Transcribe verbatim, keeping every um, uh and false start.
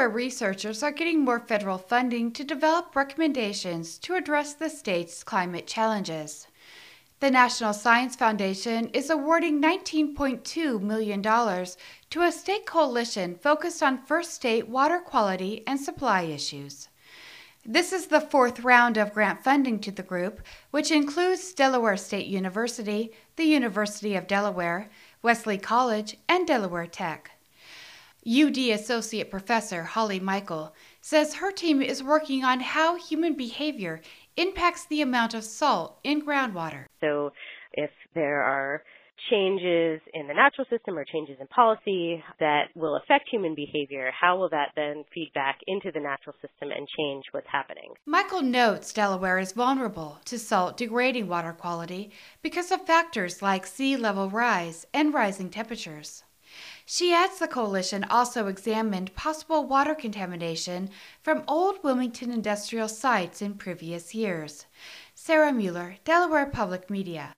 Delaware researchers are getting more federal funding to develop recommendations to address the state's climate challenges. The National Science Foundation is awarding nineteen point two million dollars to a state coalition focused on first state water quality and supply issues. This is the fourth round of grant funding to the group, which includes Delaware State University, the University of Delaware, Wesley College, and Delaware Tech. U D Associate Professor Holly Michael says her team is working on how human behavior impacts the amount of salt in groundwater. So if there are changes in the natural system or changes in policy that will affect human behavior, how will that then feed back into the natural system and change what's happening? Michael notes Delaware is vulnerable to salt degrading water quality because of factors like sea level rise and rising temperatures. She adds the coalition also examined possible water contamination from old Wilmington industrial sites in previous years. Sarah Mueller, Delaware Public Media.